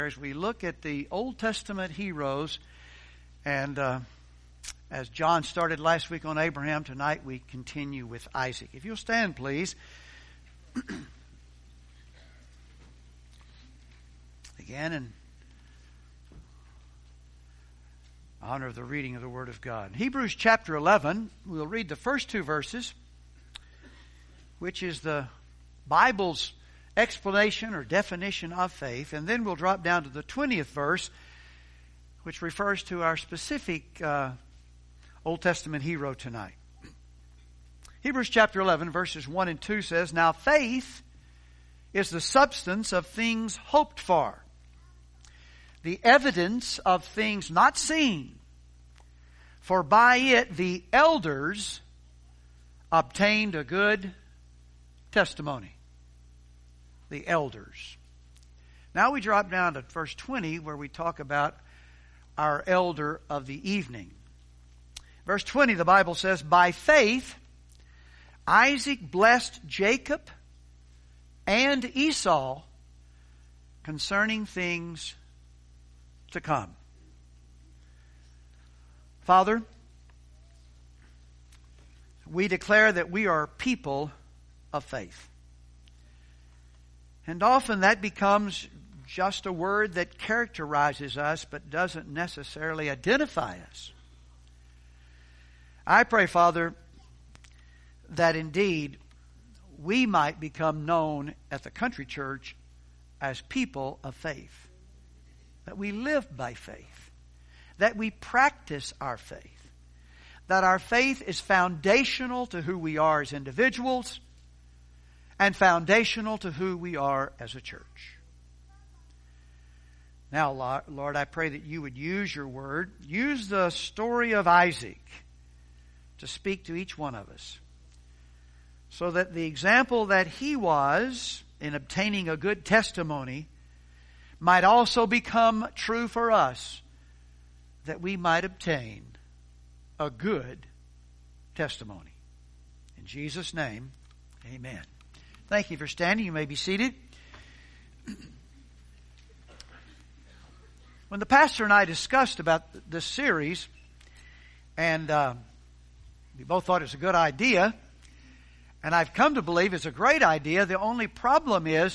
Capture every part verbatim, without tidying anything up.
As we look at the Old Testament heroes, and uh, as John started last week on Abraham, tonight we continue with Isaac. If you'll stand, please. Again, in honor of the reading of the Word of God. Hebrews chapter eleven, we'll read the first two verses, which is the Bible's explanation or definition of faith, and then we'll drop down to the twentieth verse, which refers to our specific uh, Old Testament hero tonight. Hebrews chapter eleven, verses one and two says, "Now faith is the substance of things hoped for, the evidence of things not seen. For by it the elders obtained a good testimony." The elders. Now we drop down to verse twenty, where we talk about our elder of the evening. Verse twenty, the Bible says, "By faith Isaac blessed Jacob and Esau concerning things to come." Father, we declare that we are people of faith. And often that becomes just a word that characterizes us but doesn't necessarily identify us. I pray, Father, that indeed we might become known at the country church as people of faith. That we live by faith. That we practice our faith. That our faith is foundational to who we are as individuals and foundational to who we are as a church. Now, Lord, I pray that you would use your word, use the story of Isaac to speak to each one of us, so that the example that he was in obtaining a good testimony might also become true for us, that we might obtain a good testimony. In Jesus' name, amen. Thank you for standing. You may be seated. When the pastor and I discussed about this series, and uh, we both thought it was a good idea, and I've come to believe it's a great idea. The only problem is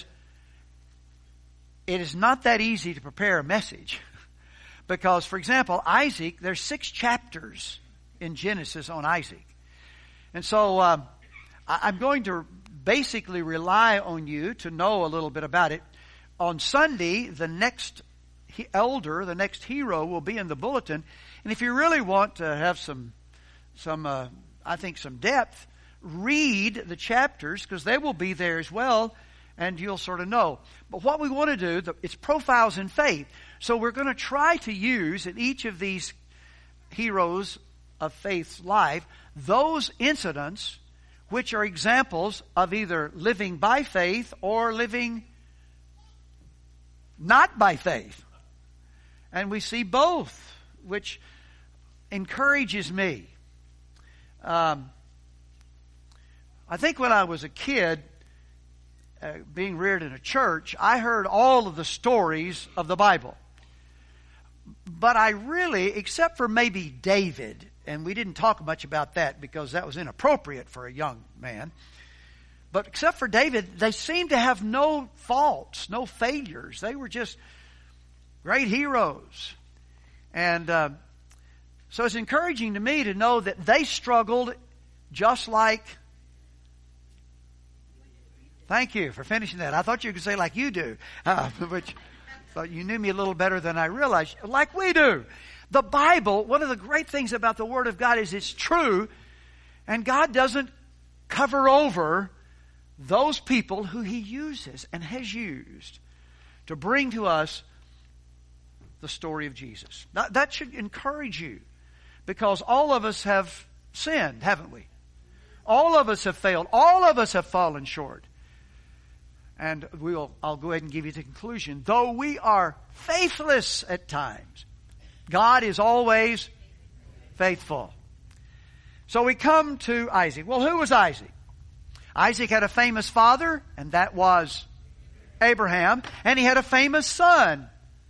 it is not that easy to prepare a message. Because, for example, Isaac, there's six chapters in Genesis on Isaac. And so uh, I'm going to basically rely on you to know a little bit about it. On Sunday, the next elder, the next hero will be in the bulletin. And if you really want to have some, some uh, I think some depth, read the chapters, because they will be there as well, and you'll sort of know. But what we want to do, the, it's profiles in faith. So we're going to try to use in each of these heroes of faith's life those incidents which are examples of either living by faith or living not by faith. And we see both, which encourages me. Um, I think when I was a kid, uh, being reared in a church, I heard all of the stories of the Bible. But I really, except for maybe David, and we didn't talk much about that because that was inappropriate for a young man. But except for David, they seemed to have no faults, no failures. They were just great heroes. And uh, so it's encouraging to me to know that they struggled just like... Thank you for finishing that. I thought you could say like you do, uh, which thought you knew me a little better than I realized. Like we do. The Bible, one of the great things about the Word of God is it's true, and God doesn't cover over those people who He uses and has used to bring to us the story of Jesus. That, that should encourage you, because all of us have sinned, haven't we? All of us have failed. All of us have fallen short. And we'll, I'll go ahead and give you the conclusion. Though we are faithless at times, God is always faithful. So we come to Isaac. Well, who was Isaac? Isaac had a famous father, and that was Abraham. And he had a famous son,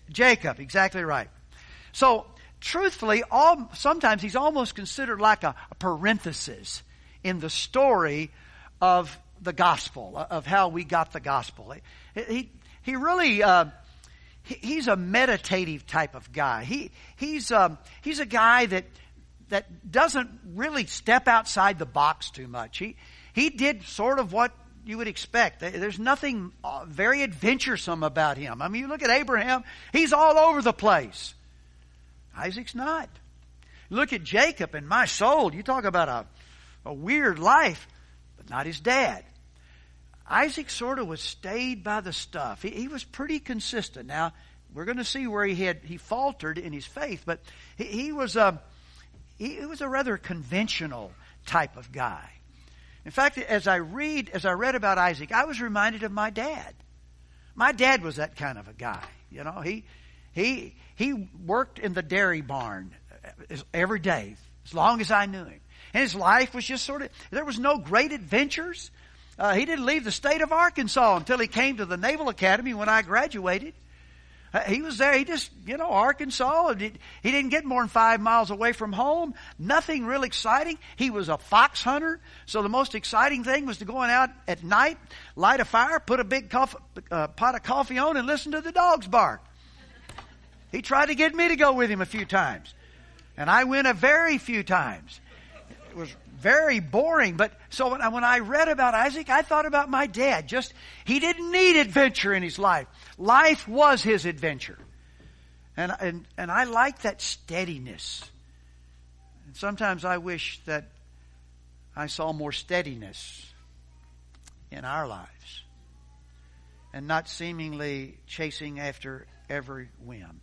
Jacob, exactly right. So, truthfully, all, sometimes he's almost considered like a, a parenthesis in the story of the gospel, of how we got the gospel. He, he, he really, uh, he, he's a meditative type of guy. He, he's, um, he's a guy that, that doesn't really step outside the box too much. He, he did sort of what you would expect. There's nothing very adventuresome about him. I mean, you look at Abraham, he's all over the place. Isaac's not. Look at Jacob and my soul. You talk about a, a weird life, but not his dad. Isaac sort of was stayed by the stuff. He, he was pretty consistent. Now, we're going to see where he had he faltered in his faith, but he, he was a he, he was a rather conventional type of guy. In fact, as I read, as I read about Isaac, I was reminded of my dad. My dad was that kind of a guy. You know, he he he worked in the dairy barn every day, as long as I knew him. And his life was just sort of, there was no great adventures. Uh, he didn't leave the state of Arkansas until he came to the Naval Academy when I graduated. Uh, he was there. He just, you know, Arkansas. He didn't get more than five miles away from home. Nothing real exciting. He was a fox hunter. So the most exciting thing was to go out at night, light a fire, put a big coffee, uh, pot of coffee on, and listen to the dogs bark. He tried to get me to go with him a few times. And I went a very few times. It was very boring. But so when I, when I read about Isaac, I thought about my dad. Just, he didn't need adventure in his life. Life was his adventure. And, and, and I like that steadiness. And sometimes I wish that I saw more steadiness in our lives. And not seemingly chasing after every whim.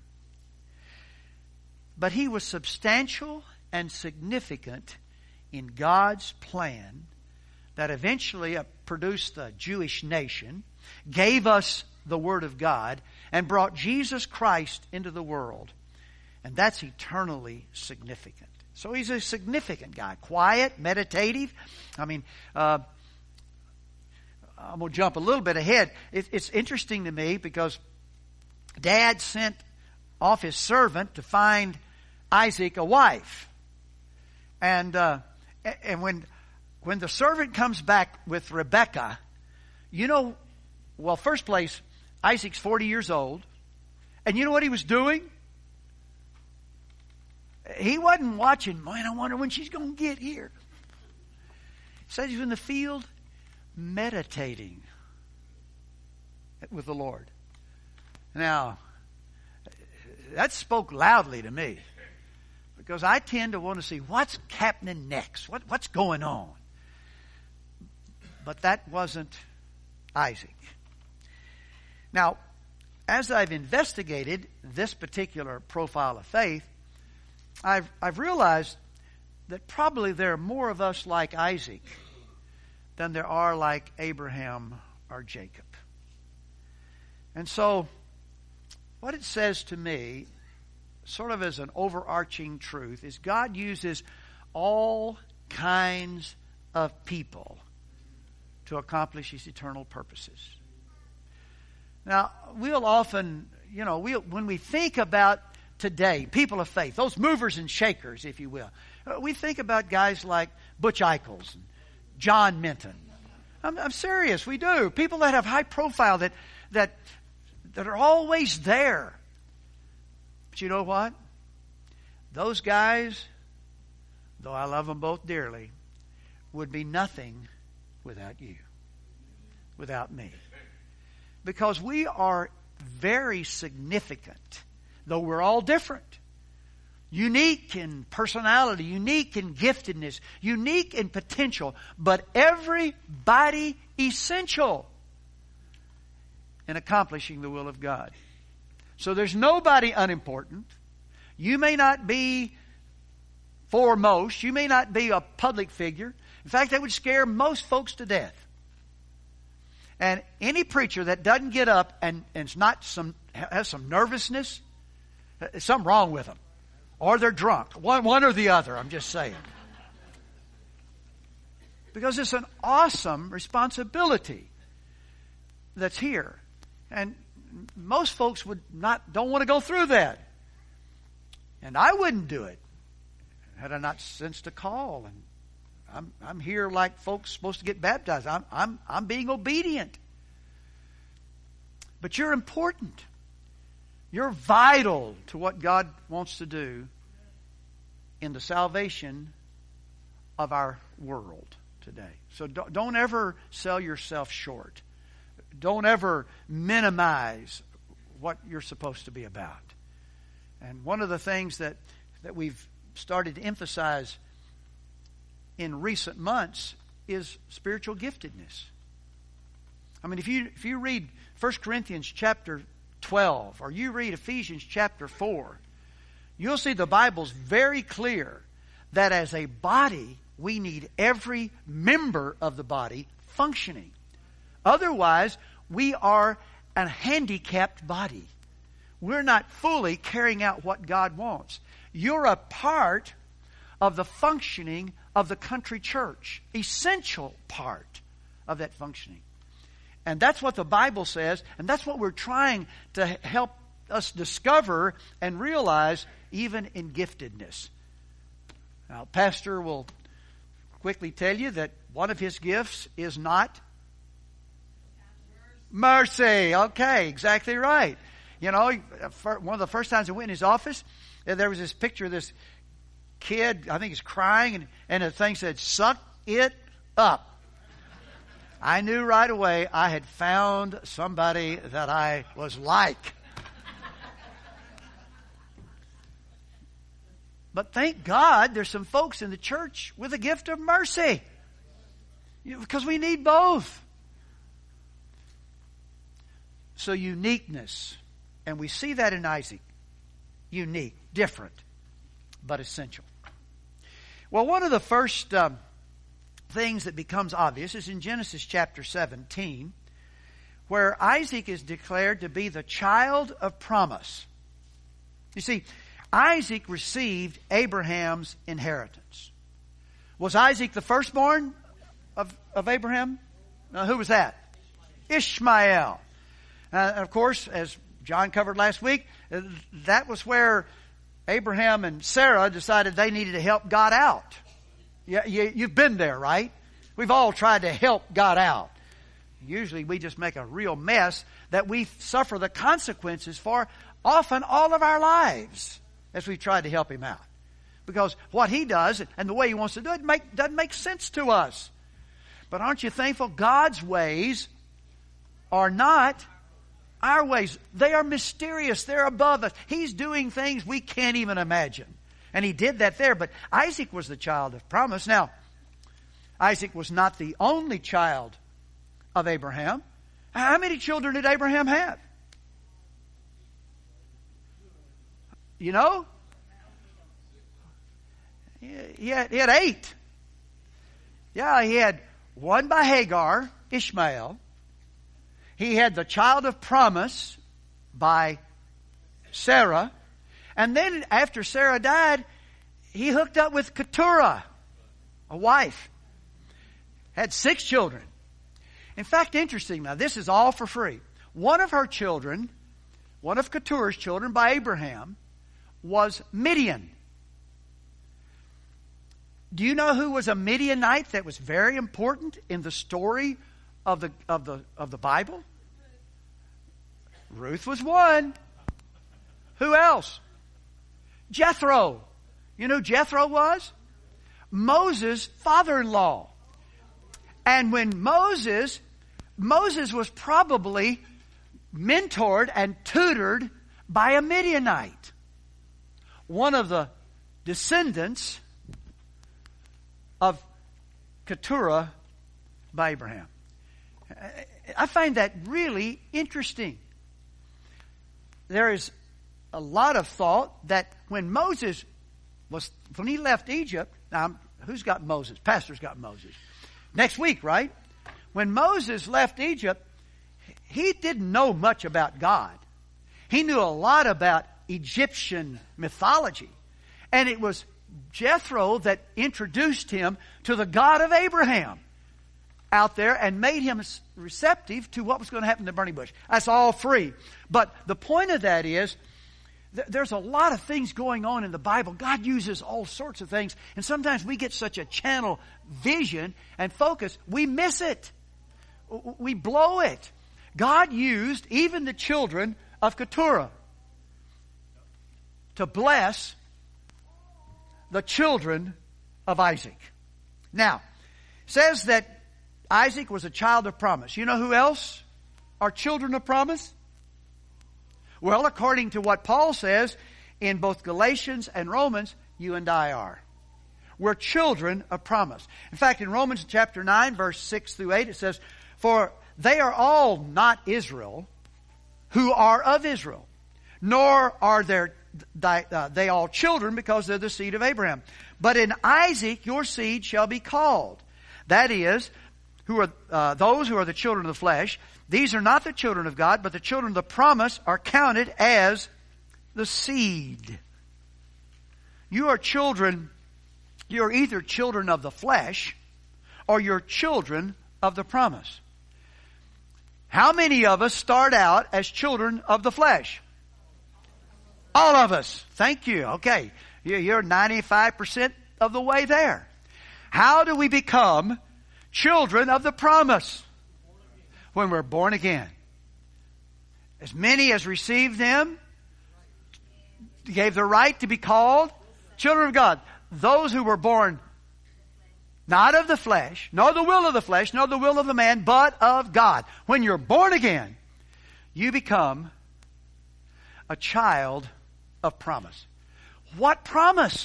But he was substantial and significant in God's plan that eventually produced the Jewish nation, gave us the Word of God, and brought Jesus Christ into the world. And that's eternally significant. So he's a significant guy. Quiet, meditative. I mean, uh, I'm going to jump a little bit ahead. It, it's interesting to me because Dad sent off his servant to find Isaac a wife. And uh, and when when the servant comes back with Rebekah, you know, well, first place, Isaac's forty years old. And you know what he was doing? He wasn't watching, man, I wonder when she's going to get here. He said he was in the field meditating with the Lord. Now, that spoke loudly to me. Because I tend to want to see what's happening next. What, what's going on? But that wasn't Isaac. Now, as I've investigated this particular profile of faith, I've, I've realized that probably there are more of us like Isaac than there are like Abraham or Jacob. And so, what it says to me, sort of as an overarching truth, is God uses all kinds of people to accomplish His eternal purposes. Now, we'll often, you know, we'll, when we think about today, people of faith, those movers and shakers, if you will, we think about guys like Butch Eichels and John Minton. I'm, I'm serious, we do. People that have high profile, that that that are always there. But you know what? Those guys, though I love them both dearly, would be nothing without you, without me. Because we are very significant, though we're all different. Unique in personality, unique in giftedness, unique in potential, but everybody essential in accomplishing the will of God. So there's nobody unimportant. You may not be foremost. You may not be a public figure. In fact, that would scare most folks to death. And any preacher that doesn't get up and, and it's not some, has some nervousness, there's something wrong with them. Or they're drunk. One, one or the other, I'm just saying. Because it's an awesome responsibility that's here. And most folks would not, don't want to go through that. And I wouldn't do it had I not sensed a call. And I'm, I'm here like folks supposed to get baptized. I'm, I'm, I'm being obedient. But you're important. You're vital to what God wants to do in the salvation of our world today. So don't, don't ever sell yourself short. Don't ever minimize what you're supposed to be about. And one of the things that, that we've started to emphasize in recent months is spiritual giftedness. I mean, if you if you read First Corinthians chapter twelve, or you read Ephesians chapter four, you'll see the Bible's very clear that as a body, we need every member of the body functioning. Otherwise, we are a handicapped body. We're not fully carrying out what God wants. You're a part of the functioning of the country church. Essential part of that functioning. And that's what the Bible says, and that's what we're trying to help us discover and realize even in giftedness. Now, Pastor will quickly tell you that one of his gifts is not mercy. Okay, exactly right. You know, one of the first times I went in his office, there was this picture of this kid, I think he's crying, and, and the thing said, "Suck it up." I knew right away I had found somebody that I was like. But thank God there's some folks in the church with a gift of mercy. You know, because we need both. So uniqueness. And we see that in Isaac. Unique, different, but essential. Well, one of the first um, things that becomes obvious is in Genesis chapter seventeen, where Isaac is declared to be the child of promise. You see, Isaac received Abraham's inheritance. Was Isaac the firstborn of, of Abraham? No, who was that? Ishmael. Uh, of course, as John covered last week, uh, that was where Abraham and Sarah decided they needed to help God out. You, you, you've been there, right? We've all tried to help God out. Usually we just make a real mess that we suffer the consequences for often all of our lives as we've tried to help Him out. Because what He does and the way He wants to do it make, doesn't make sense to us. But aren't you thankful God's ways are not our ways? They are mysterious. They're above us. He's doing things we can't even imagine. And He did that there. But Isaac was the child of promise. Now, Isaac was not the only child of Abraham. How many children did Abraham have? You know? He had, he had eight. Yeah, he had one by Hagar, Ishmael. He had the child of promise by Sarah. And then after Sarah died, he hooked up with Keturah, a wife. Had six children. In fact, interesting, now this is all for free. One of her children, one of Keturah's children by Abraham, was Midian. Do you know who was a Midianite that was very important in the story of the of the of the Bible? Ruth was one. Who else? Jethro. You know who Jethro was? Moses' father-in-law. And when Moses, Moses was probably mentored and tutored by a Midianite. One of the descendants of Keturah by Abraham. I find that really interesting. There is a lot of thought that when Moses was, when he left Egypt, now who's got Moses? Pastor's got Moses. Next week, right? When Moses left Egypt, he didn't know much about God. He knew a lot about Egyptian mythology. And it was Jethro that introduced him to the God of Abraham. out there and made him receptive to what was going to happen in the burning bush. That's all free. But the point of that is, th- there's a lot of things going on in the Bible. God uses all sorts of things. And sometimes we get such a channel vision and focus, we miss it. We blow it. God used even the children of Keturah to bless the children of Isaac. Now, it says that Isaac was a child of promise. You know who else are children of promise? Well, according to what Paul says in both Galatians and Romans, you and I are. We're children of promise. In fact, in Romans chapter nine, verse six through eight, it says, "For they are all not Israel who are of Israel, nor are there uh, they all children because they're the seed of Abraham. But in Isaac your seed shall be called. That is, who are uh, those who are the children of the flesh. These are not the children of God, but the children of the promise are counted as the seed." You are children, you're either children of the flesh or you're children of the promise. How many of us start out as children of the flesh? All of us. Thank you. Okay. You're ninety-five percent of the way there. How do we become children of the promise? When we're born again. As many as received them gave the right to be called children of God. Those who were born not of the flesh, nor the will of the flesh, nor the will of the man, but of God. When you're born again, you become a child of promise. What promise?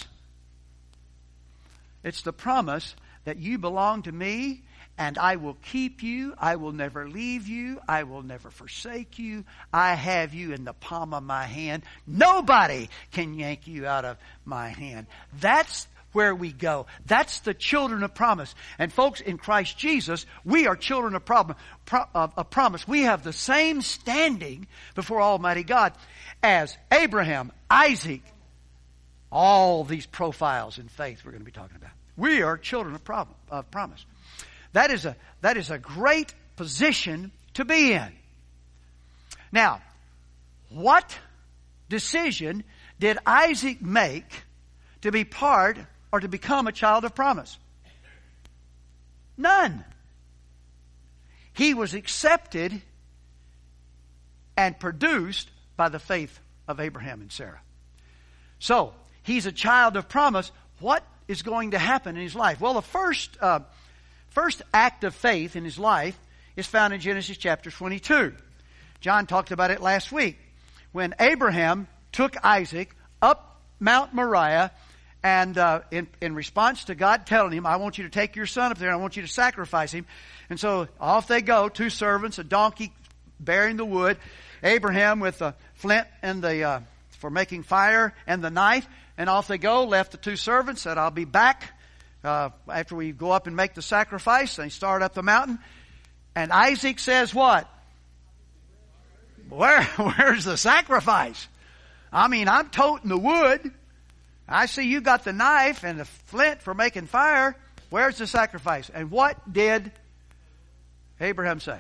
It's the promise that you belong to me and I will keep you. I will never leave you. I will never forsake you. I have you in the palm of my hand. Nobody can yank you out of my hand. That's where we go. That's the children of promise. And folks, in Christ Jesus, we are children of, problem, pro, of, of promise. We have the same standing before Almighty God as Abraham, Isaac, all these profiles in faith we're going to be talking about. We are children of, problem, of promise. That is a, that is a great position to be in. Now, what decision did Isaac make to be part or to become a child of promise? None. He was accepted and produced by the faith of Abraham and Sarah. So, he's a child of promise. What is going to happen in his life? Well, the first, uh, first act of faith in his life is found in Genesis chapter twenty-two. John talked about it last week. When Abraham took Isaac up Mount Moriah, and uh, in, in response to God telling him, I want you to take your son up there and I want you to sacrifice him. And so off they go, two servants, a donkey bearing the wood, Abraham with the flint and the uh, for making fire and the knife. And off they go, left the two servants, said, I'll be back uh, after we go up and make the sacrifice. They start up the mountain. And Isaac says what? Where, where's the sacrifice? I mean, I'm toting the wood. I see you got the knife and the flint for making fire. Where's the sacrifice? And what did Abraham say?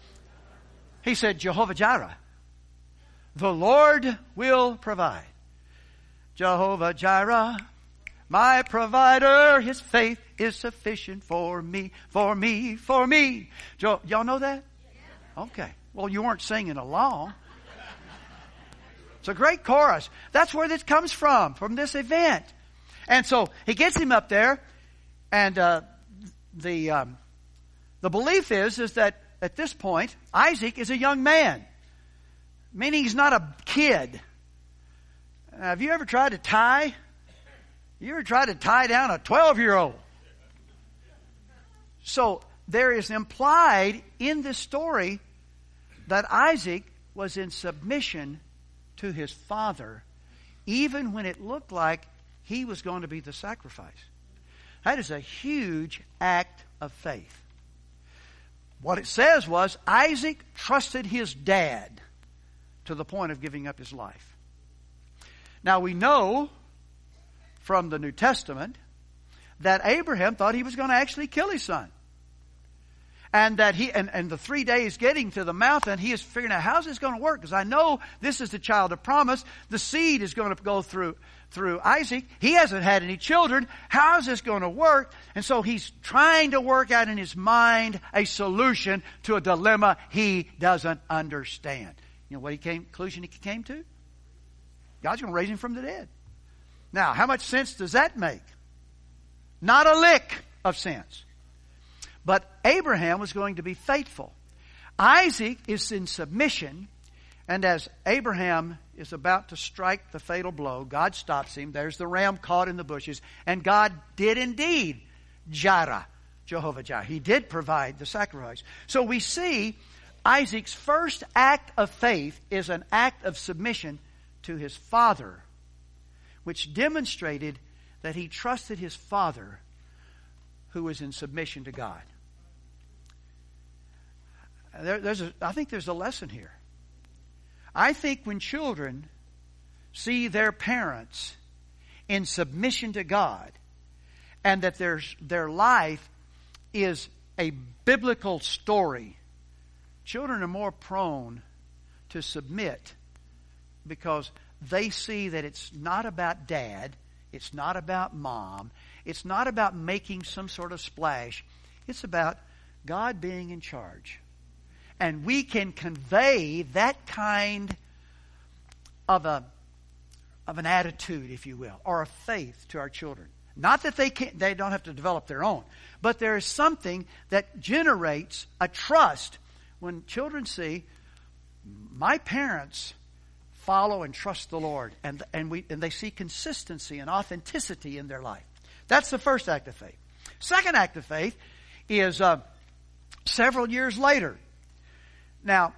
He said, Jehovah Jireh. The Lord will provide. Jehovah Jireh, my provider, his faith is sufficient for me, for me, for me. Jo- y'all know that? Okay. Well, you weren't singing along. It's a great chorus. That's where this comes from, from this event. And so he gets him up there, and uh, the um, the belief is is that at this point Isaac is a young man, meaning he's not a kid. Now, have you ever tried to tie? You ever tried to tie down a twelve-year-old? So there is implied in this story that Isaac was in submission to his father, even when it looked like he was going to be the sacrifice. That is a huge act of faith. What it says was Isaac trusted his dad to the point of giving up his life. Now we know from the New Testament that Abraham thought he was going to actually kill his son. And that he and, and the three days getting to the mountain, he is figuring out, how's this going to work? Because I know this is the child of promise. The seed is going to go through through Isaac. He hasn't had any children. How is this going to work? And so he's trying to work out in his mind a solution to a dilemma he doesn't understand. You know what he came conclusion he came to? God's going to raise him from the dead. Now, how much sense does that make? Not a lick of sense. But Abraham was going to be faithful. Isaac is in submission. And as Abraham is about to strike the fatal blow, God stops him. There's the ram caught in the bushes. And God did indeed Jireh, Jehovah Jireh. He did provide the sacrifice. So we see Isaac's first act of faith is an act of submission to his father, which demonstrated that he trusted his father, who was in submission to God. There, there's a, I think there's a lesson here. I think when children see their parents in submission to God, and that their, their life is a biblical story, children are more prone to submit because they see that it's not about dad, it's not about mom, it's not about making some sort of splash. It's about God being in charge. And we can convey that kind of a of an attitude, if you will, or a faith to our children. Not that they can't, they don't have to develop their own, but there is something that generates a trust when children see my parents follow and trust the Lord, and and we and they see consistency and authenticity in their life. That's the first act of faith. Second act of faith is uh, several years later. Now,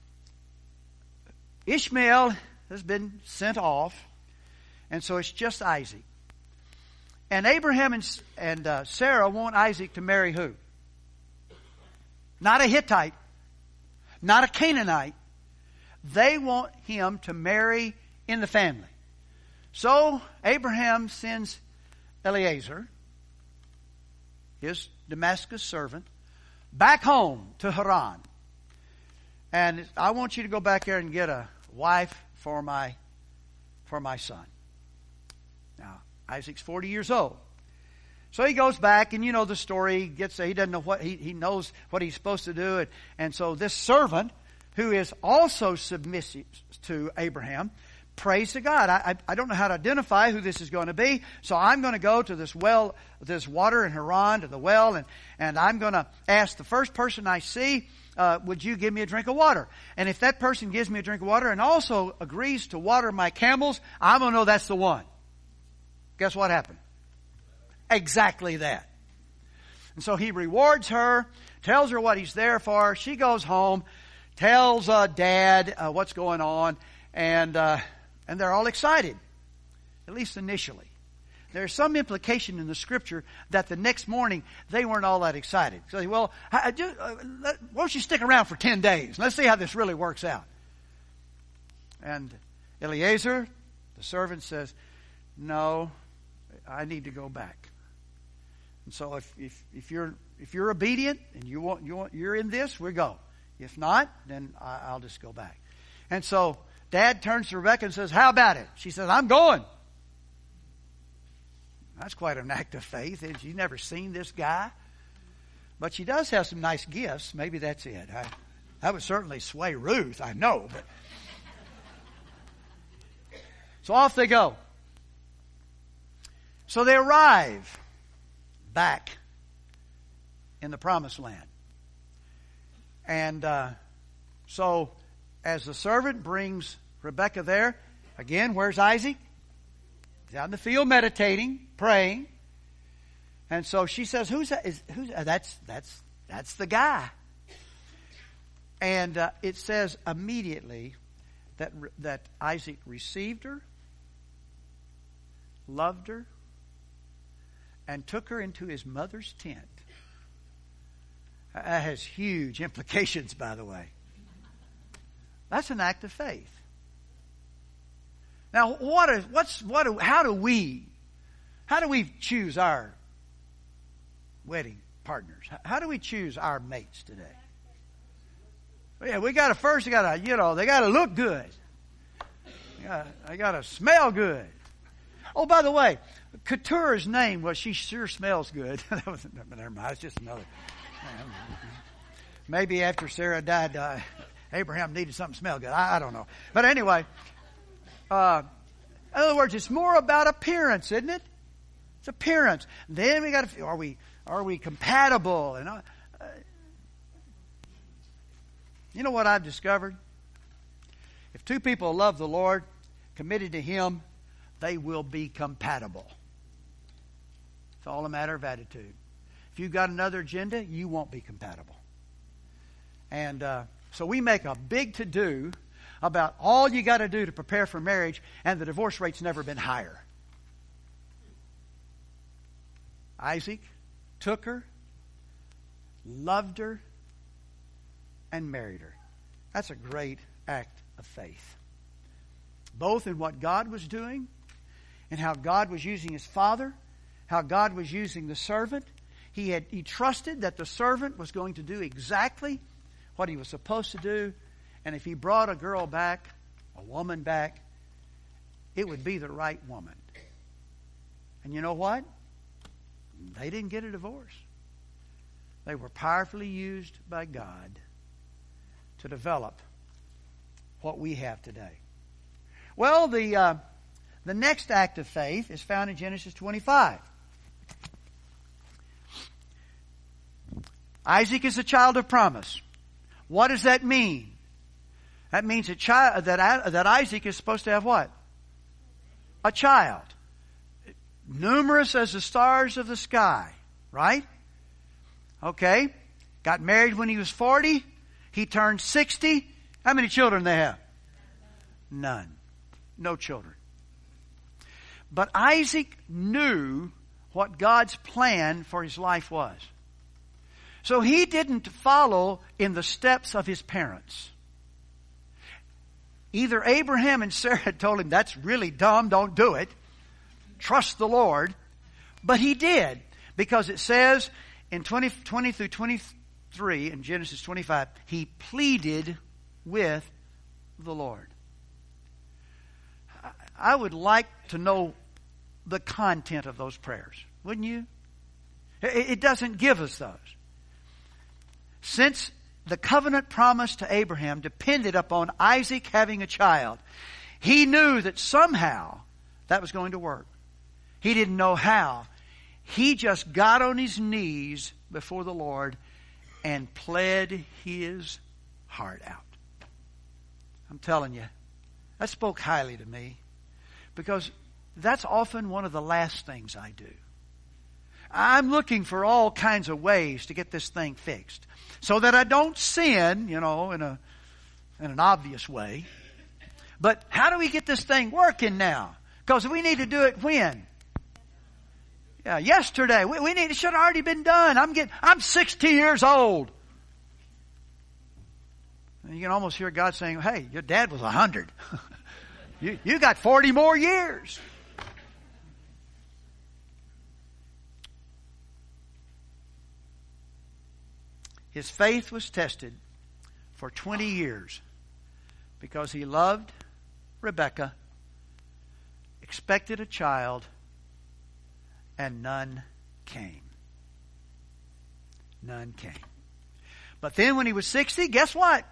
Ishmael has been sent off, and so it's just Isaac. And Abraham and, and uh, Sarah want Isaac to marry who? Not a Hittite, not a Canaanite. They want him to marry in the family. So Abraham sends Eliezer, his Damascus servant, back home to Haran. And I want you to go back there and get a wife for my for my son. Now, Isaac's forty years old. So he goes back, and you know the story. He gets he doesn't know what he, he knows what he's supposed to do. And, and so this servant, who is also submissive to Abraham, prays to God. I, I, I don't know how to identify who this is going to be, so I'm going to go to this well, this water in Haran, to the well, and, and I'm going to ask the first person I see, uh, would you give me a drink of water? And if that person gives me a drink of water and also agrees to water my camels, I'm going to know that's the one. Guess what happened? Exactly that. And so he rewards her, tells her what he's there for. She goes home, tells uh, Dad uh, what's going on, and uh, and they're all excited, at least initially. There's some implication in the Scripture that the next morning they weren't all that excited. So, well, I, just, uh, let, why don't you stick around for ten days? Let's see how this really works out. And Eliezer, the servant, says, no, I need to go back. And so if if, if you're if you're obedient and you want you want you're in this, we go. If not, then I, I'll just go back. And so Dad turns to Rebekah and says, how about it? She says, I'm going. That's quite an act of faith. She's never seen this guy. But she does have some nice gifts. Maybe that's it. I, that would certainly sway Ruth, I know. But so off they go. So they arrive back in the promised land. And uh, so as the servant brings Rebekah there, again, where's Isaac? He's out in the field meditating, praying. And so she says, "Who's that? Is, who's uh, that's that's that's the guy." And uh, it says immediately that that Isaac received her, loved her, and took her into his mother's tent. That has huge implications, by the way. That's an act of faith. Now, what is what's what? Do, how do we, how do we choose our wedding partners? How do we choose our mates today? Yeah, we got to first, they got to, you know, they got to look good. They got, they got to smell good. Oh, by the way, Keturah's name was, she sure smells good. That was, never mind, it's just another. Maybe after Sarah died, uh, Abraham needed something to smell good. I, I don't know. But anyway, uh, in other words, it's more about appearance, isn't it? It's appearance. Then we got to, are we, are we compatible? And uh, you know what I've discovered? If two people love the Lord, committed to Him, they will be compatible. It's all a matter of attitude. If you've got another agenda, you won't be compatible. And uh, so we make a big to-do about all you got to do to prepare for marriage, and the divorce rate's never been higher. Isaac took her, loved her, and married her. That's a great act of faith. Both in what God was doing and how God was using his father, how God was using the servant. He had he trusted that the servant was going to do exactly what he was supposed to do. And if he brought a girl back, a woman back, it would be the right woman. And you know what? They didn't get a divorce. They were powerfully used by God to develop what we have today. Well, the uh, the next act of faith is found in Genesis twenty-five. Isaac is a child of promise. What does that mean? That means a child, that, that Isaac is supposed to have what? A child. Numerous as the stars of the sky. Right? Okay. Got married when he was forty. He turned sixty. How many children they have? None. No children. But Isaac knew what God's plan for his life was. So he didn't follow in the steps of his parents. Either Abraham and Sarah had told him, that's really dumb, don't do it. Trust the Lord. But he did, because it says in twenty, twenty through twenty-three in Genesis twenty-five, he pleaded with the Lord. I would like to know the content of those prayers, wouldn't you? It doesn't give us those. Since the covenant promise to Abraham depended upon Isaac having a child, he knew that somehow that was going to work. He didn't know how. He just got on his knees before the Lord and pled his heart out. I'm telling you, that spoke highly to me, because that's often one of the last things I do. I'm looking for all kinds of ways to get this thing fixed, so that I don't sin, you know, in a in an obvious way. But how do we get this thing working now? Because we need to do it when? Yeah, yesterday. We, we need. It should have already been done. I'm getting. I'm sixty years old. And you can almost hear God saying, "Hey, your dad was a hundred. you you got forty more years." His faith was tested for twenty years because he loved Rebekah, expected a child, and none came. None came. But then when he was sixty, guess what?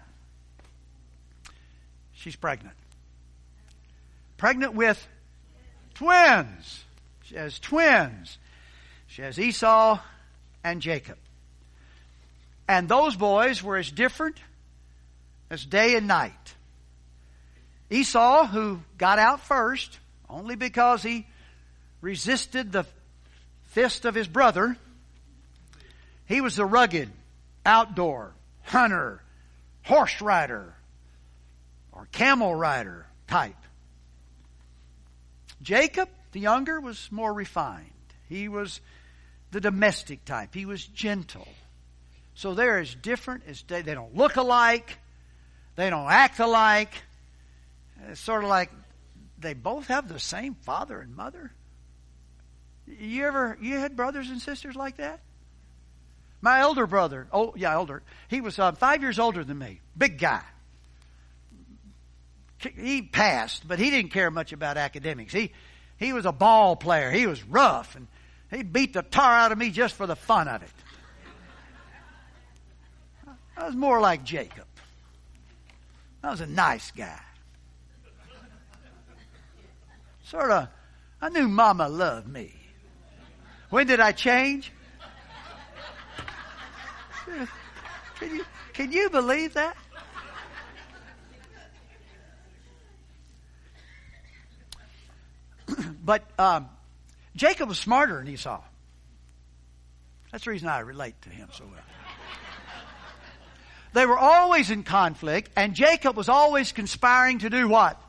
She's pregnant. Pregnant with twins. She has twins. She has Esau and Jacob. And those boys were as different as day and night. Esau, who got out first, only because he resisted the fist of his brother, he was the rugged, outdoor, hunter, horse rider, or camel rider type. Jacob, the younger, was more refined. He was the domestic type. He was gentle. So they're as different as they, they don't look alike. They don't act alike. It's sort of like they both have the same father and mother. You ever, you had brothers and sisters like that? My elder brother, oh yeah, older. He was uh, five years older than me. Big guy. He passed, but he didn't care much about academics. He he was a ball player. He was rough, and he beat the tar out of me just for the fun of it. I was more like Jacob. I was a nice guy. Sort of, I knew Mama loved me. When did I change? Can you, can you believe that? But um, Jacob was smarter than Esau. That's the reason I relate to him so well. They were always in conflict, and Jacob was always conspiring to do what?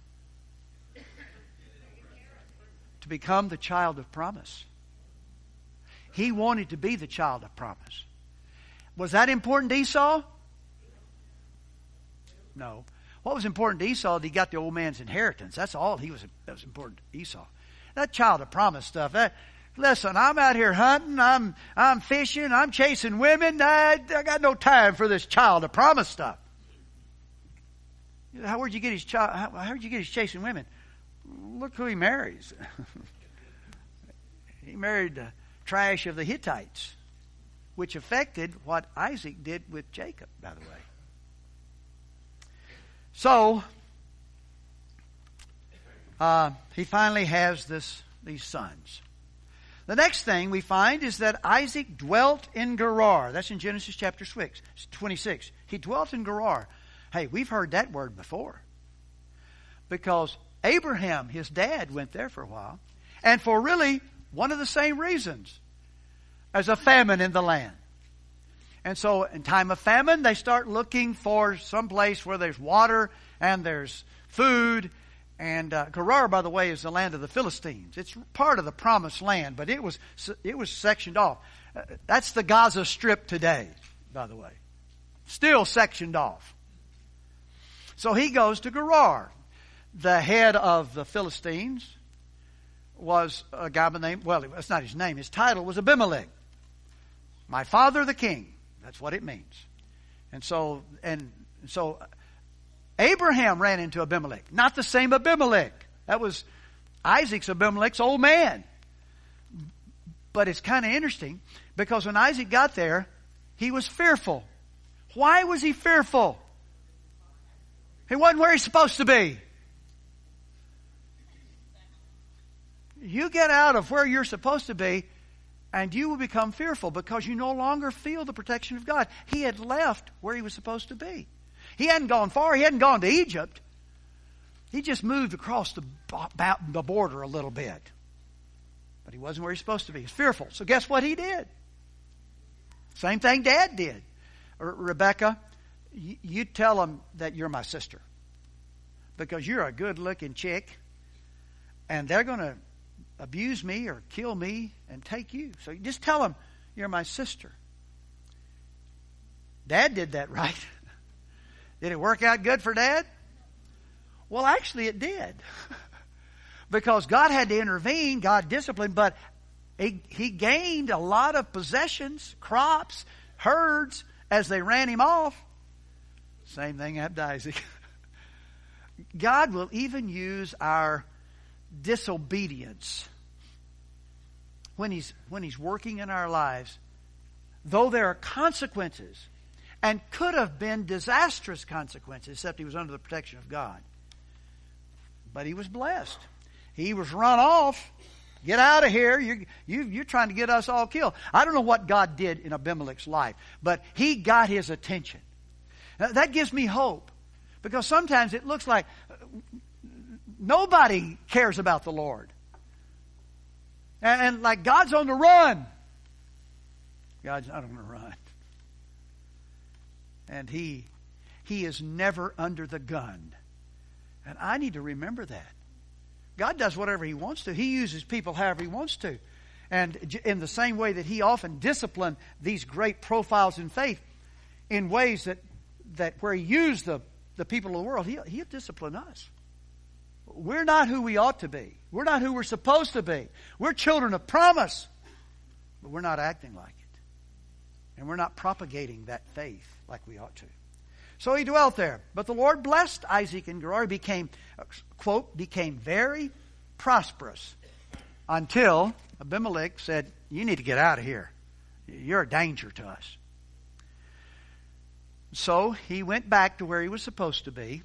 To become the child of promise. He wanted to be the child of promise. Was that important to Esau? No. What was important to Esau? He got the old man's inheritance. That's all he was. That was important to Esau. That child of promise stuff. That, listen, I'm out here hunting. I'm I'm fishing. I'm chasing women. I, I got no time for this child of promise stuff. How where'd you get his child? How, how'd you get his chasing women? Look who he marries. He married the trash of the Hittites, which affected what Isaac did with Jacob, by the way. So, uh, he finally has this these sons. The next thing we find is that Isaac dwelt in Gerar. That's in Genesis chapter twenty-six. He dwelt in Gerar. Hey, we've heard that word before. Because Abraham, his dad, went there for a while. And for really one of the same reasons. As a famine in the land. And so in time of famine, they start looking for some place where there's water and there's food. And uh, Gerar, by the way, is the land of the Philistines. It's part of the promised land, but it was it was sectioned off. Uh, that's the Gaza Strip today, by the way. Still sectioned off. So he goes to Gerar. The head of the Philistines was a guy by the name, well, that's not his name. His title was Abimelech. My father the king. That's what it means. And so, and so Abraham ran into Abimelech. Not the same Abimelech. That was Isaac's Abimelech's old man. But it's kind of interesting because when Isaac got there, he was fearful. Why was he fearful? He wasn't where he's supposed to be. You get out of where you're supposed to be, and you will become fearful because you no longer feel the protection of God. He had left where he was supposed to be. He hadn't gone far. He hadn't gone to Egypt. He just moved across the, the border a little bit. But he wasn't where he's supposed to be. He's fearful. So guess what he did? Same thing Dad did. Rebecca, you, you tell them that you're my sister. Because you're a good-looking chick. And they're going to abuse me or kill me and take you. So you just tell them you're my sister. Dad did that, right? Did it work out good for Dad? Well, actually it did. Because God had to intervene, God disciplined, but he, he gained a lot of possessions, crops, herds, as they ran him off. Same thing happened to Isaac. God will even use our disobedience when he's when he's working in our lives, though there are consequences and could have been disastrous consequences, except he was under the protection of God. But he was blessed. He was run off. Get out of here. You're, you, you're trying to get us all killed. I don't know what God did in Abimelech's life, but he got his attention. Now, that gives me hope, because sometimes it looks like nobody cares about the Lord. And, and like God's on the run. God's not on the run. And he, he is never under the gun. And I need to remember that. God does whatever he wants to. He uses people however he wants to. And in the same way that he often disciplined these great profiles in faith in ways that, that where he used the, the people of the world, he'll, he'll discipline us. We're not who we ought to be. We're not who we're supposed to be. We're children of promise. But we're not acting like it. And we're not propagating that faith like we ought to. So he dwelt there. But the Lord blessed Isaac and Gerar. He became, quote, became very prosperous until Abimelech said, you need to get out of here. You're a danger to us. So he went back to where he was supposed to be.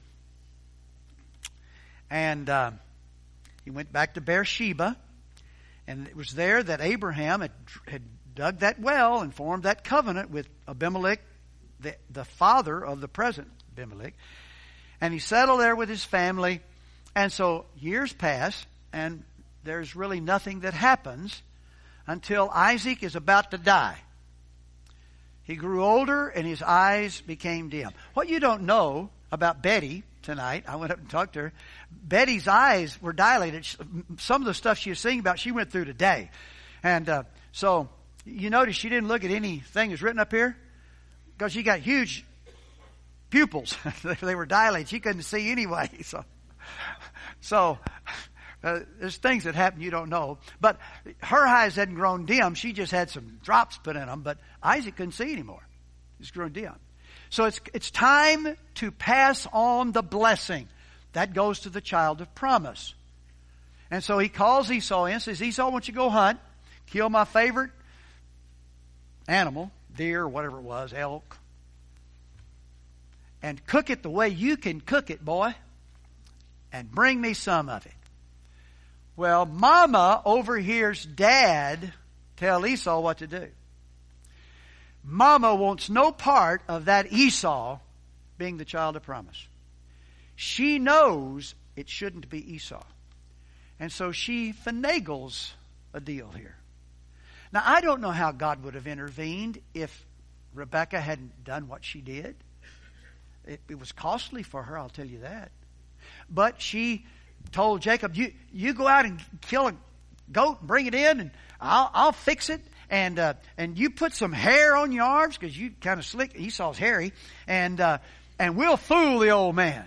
And uh, he went back to Beersheba. And it was there that Abraham had, had dug that well and formed that covenant with Abimelech, the, the father of the present Abimelech. And he settled there with his family. And so years pass, and there's really nothing that happens until Isaac is about to die. He grew older and his eyes became dim. What you don't know about Betty tonight, I went up and talked to her. Betty's eyes were dilated. Some of the stuff she was singing about, she went through today. And uh, so you notice she didn't look at anything that's written up here because she got huge pupils. They were dilated. She couldn't see anyway. So, so uh, there's things that happen you don't know. But her eyes hadn't grown dim. She just had some drops put in them. But Isaac couldn't see anymore. He's grown dim. So it's it's time to pass on the blessing. That goes to the child of promise. And so he calls Esau in and says, Esau, why don't you go hunt, kill my favorite animal, deer or whatever it was, elk, and cook it the way you can cook it, boy, and bring me some of it. Well, Mama overhears Dad tell Esau what to do. Mama wants no part of that Esau being the child of promise. She knows it shouldn't be Esau. And so she finagles a deal here. Now, I don't know how God would have intervened if Rebekah hadn't done what she did. It, it was costly for her, I'll tell you that. But she told Jacob, you, you go out and kill a goat and bring it in, and I'll, I'll fix it. And uh, and you put some hair on your arms because you kind of slick. Esau's hairy, and uh, and we'll fool the old man.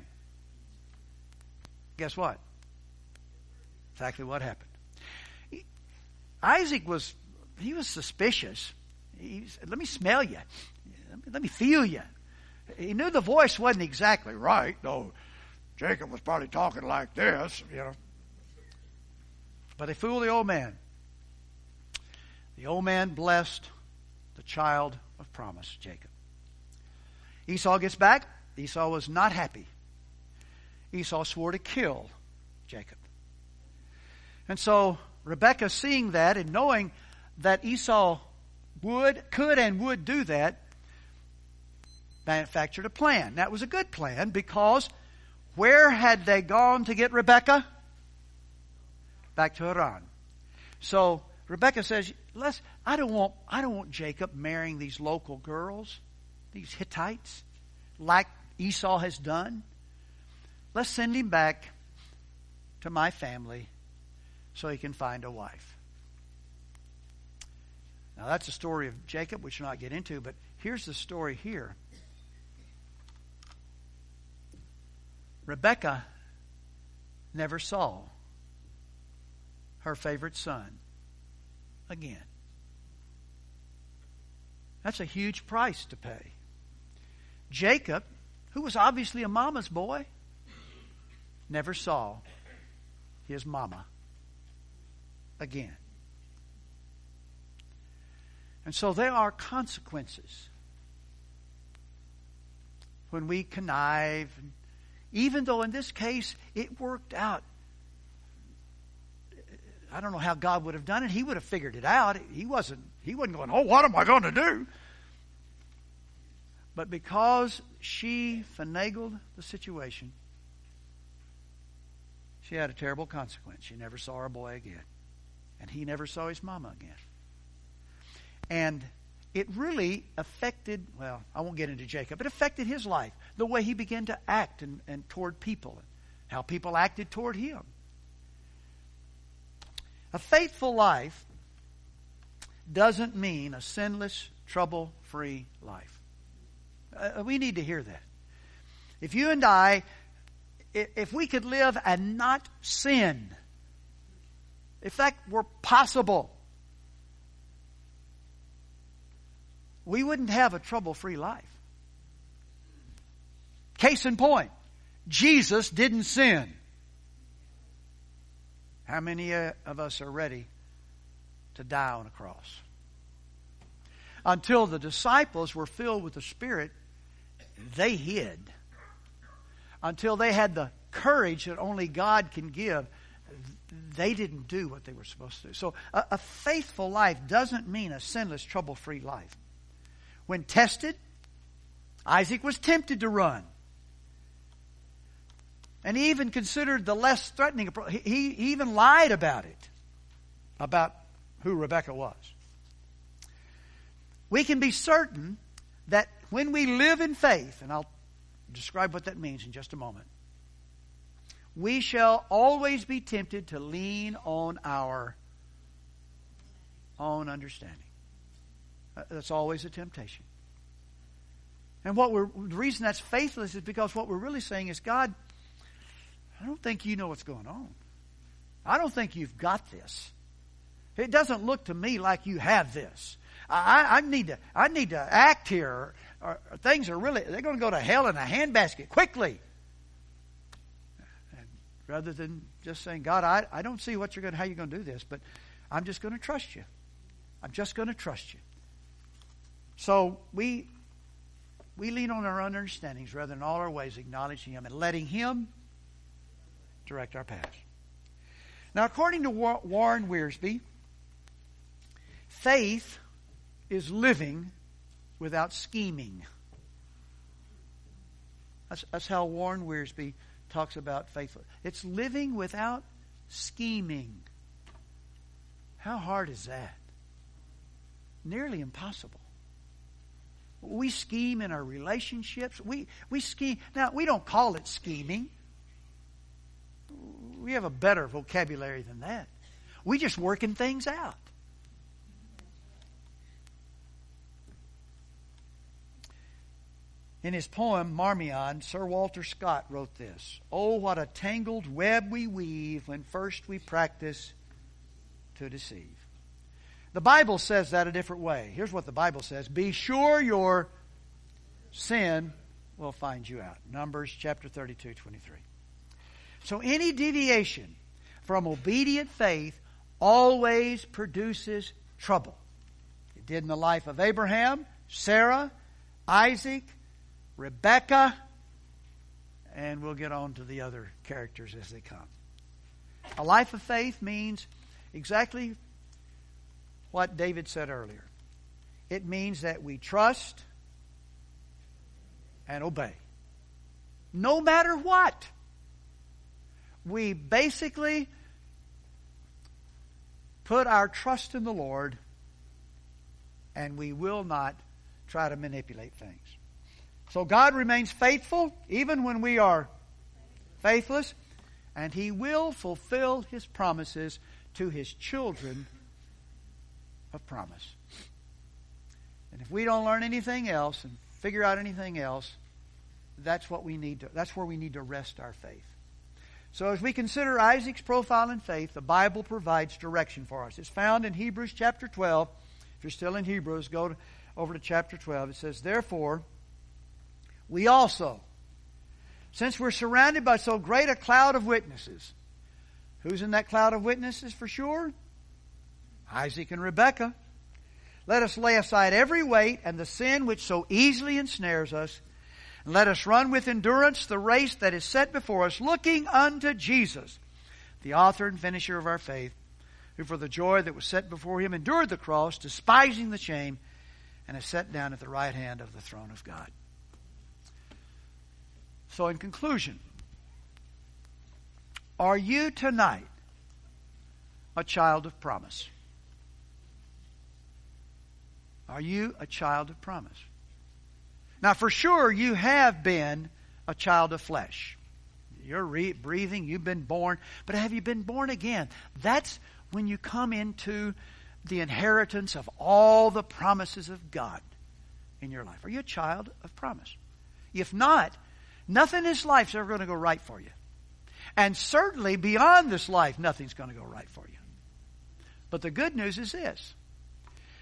Guess what? Exactly what happened. Isaac was he was suspicious. He said, "Let me smell you. Let me feel you." He knew the voice wasn't exactly right. No, Jacob was probably talking like this, you know. But they fooled the old man. The old man blessed the child of promise, Jacob. Esau gets back. Esau was not happy. Esau swore to kill Jacob. And so Rebekah, seeing that and knowing that Esau would, could and would do that, manufactured a plan. That was a good plan because where had they gone to get Rebekah? Back to Haran. So Rebekah says, Let's, I don't want I don't want Jacob marrying these local girls, these Hittites, like Esau has done. Let's send him back to my family so he can find a wife. Now that's the story of Jacob, which we'll not get into, but here's the story here. Rebekah never saw her favorite son again. That's a huge price to pay. Jacob, who was obviously a mama's boy, never saw his mama again. And so there are consequences when we connive. Even though in this case it worked out. I don't know how God would have done it. He would have figured it out. He wasn't, he wasn't going, oh, what am I going to do? But because she finagled the situation, she had a terrible consequence. She never saw her boy again. And he never saw his mama again. And it really affected, well, I won't get into Jacob. It affected his life, the way he began to act and, and toward people, and how people acted toward him. A faithful life doesn't mean a sinless, trouble-free life. Uh, we need to hear that. If you and I, if we could live and not sin, if that were possible, we wouldn't have a trouble-free life. Case in point, Jesus didn't sin. How many of us are ready to die on a cross? Until the disciples were filled with the Spirit, they hid. Until they had the courage that only God can give, they didn't do what they were supposed to do. So a, a faithful life doesn't mean a sinless, trouble-free life. When tested, Isaac was tempted to run. And he even considered the less threatening approach. He, he even lied about it, about who Rebekah was. We can be certain that when we live in faith, and I'll describe what that means in just a moment, we shall always be tempted to lean on our own understanding. That's always a temptation. And what we're, the reason that's faithless is because what we're really saying is, God, I don't think you know what's going on. I don't think you've got this. It doesn't look to me like you have this. I, I need to I need to act here. Or, or things are really, they're going to go to hell in a handbasket quickly. And rather than just saying, God, I, I don't see what you're going, how you're going to do this, but I'm just going to trust you. I'm just going to trust you. So we we lean on our understandings rather than all our ways acknowledging Him and letting Him direct our paths. Now, according to Warren Wiersbe, faith is living without scheming. That's, that's how Warren Wiersbe talks about faith. It's living without scheming. How hard is that? Nearly impossible. We scheme in our relationships. We, we scheme. Now, we don't call it scheming. We have a better vocabulary than that. We just working things out. In his poem, Marmion, Sir Walter Scott wrote this: "Oh, what a tangled web we weave when first we practice to deceive." The Bible says that a different way. Here's what the Bible says: "Be sure your sin will find you out." Numbers chapter thirty-two, twenty-three. So any deviation from obedient faith always produces trouble. It did in the life of Abraham, Sarah, Isaac, Rebekah, and we'll get on to the other characters as they come. A life of faith means exactly what David said earlier. It means that we trust and obey. No matter what. We basically put our trust in the Lord, and we will not try to manipulate things. So God remains faithful even when we are faithless, and He will fulfill His promises to His children of promise. And if we don't learn anything else and figure out anything else, that's what we need to, that's where we need to rest our faith. So as we consider Isaac's profile in faith, the Bible provides direction for us. It's found in Hebrews chapter twelve. If you're still in Hebrews, go to, over to chapter twelve. It says, "Therefore, we also, since we're surrounded by so great a cloud of witnesses." Who's in that cloud of witnesses for sure? Isaac and Rebekah. "Let us lay aside every weight and the sin which so easily ensnares us, and let us run with endurance the race that is set before us, looking unto Jesus, the author and finisher of our faith, who for the joy that was set before Him endured the cross, despising the shame, and is set down at the right hand of the throne of God." So in conclusion, are you tonight a child of promise? Are you a child of promise? Now, for sure, you have been a child of flesh. You're re- breathing, you've been born. But have you been born again? That's when you come into the inheritance of all the promises of God in your life. Are you a child of promise? If not, nothing in this life is ever going to go right for you. And certainly beyond this life, nothing's going to go right for you. But the good news is this: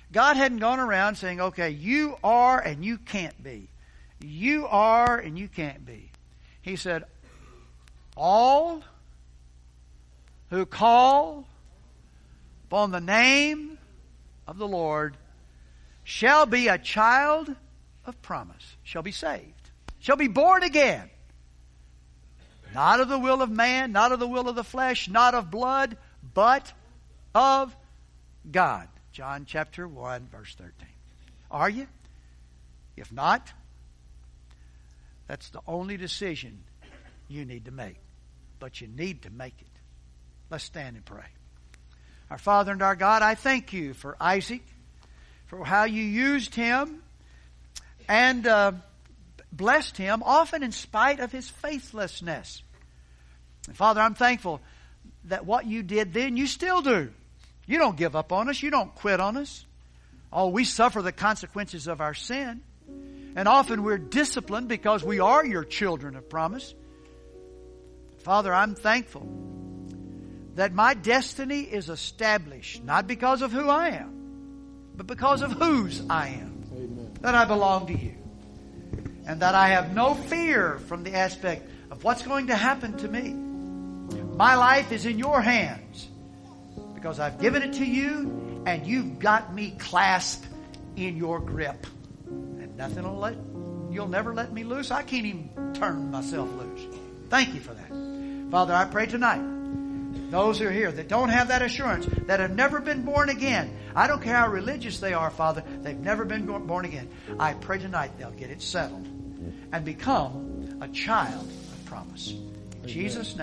God hadn't gone around saying, okay, you are and you can't be. You are and you can't be. He said, all who call upon the name of the Lord shall be a child of promise, shall be saved, shall be born again. Not of the will of man, not of the will of the flesh, not of blood, but of God. John chapter one, verse thirteen. Are you? If not, that's the only decision you need to make. But you need to make it. Let's stand and pray. Our Father and our God, I thank you for Isaac, for how you used him and uh, blessed him, often in spite of his faithlessness. And Father, I'm thankful that what you did then, you still do. You don't give up on us. You don't quit on us. Oh, we suffer the consequences of our sin. And often we're disciplined because we are your children of promise. Father, I'm thankful that my destiny is established, not because of who I am, but because of whose I am. Amen. That I belong to you. And that I have no fear from the aspect of what's going to happen to me. My life is in your hands because I've given it to you and you've got me clasped in your grip. And nothing will let, you'll never let me loose. I can't even turn myself loose. Thank you for that. Father, I pray tonight, those who are here that don't have that assurance, that have never been born again, I don't care how religious they are, Father, they've never been born again. I pray tonight they'll get it settled and become a child of promise. In Jesus' name.